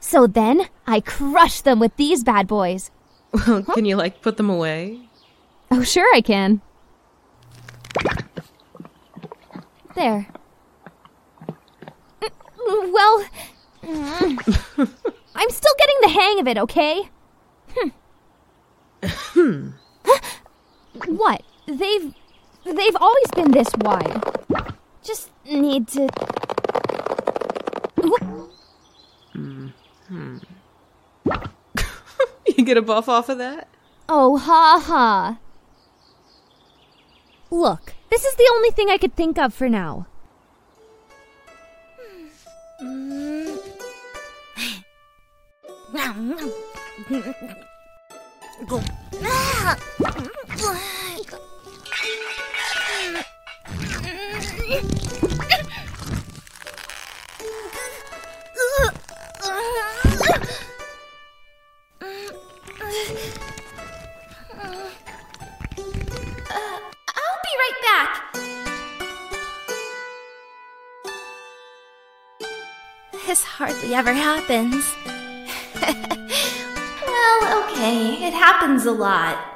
So then, I crushed them with these bad boys. Well, can you, put them away? Oh, sure I can. There. Well, I'm still getting the hang of it, okay? What? They've always been this wide. Just need to... You get a buff off of that? Oh, ha ha. Look, this is the only thing I could think of for now. I'll be right back. This hardly ever happens. Well, okay, it happens a lot.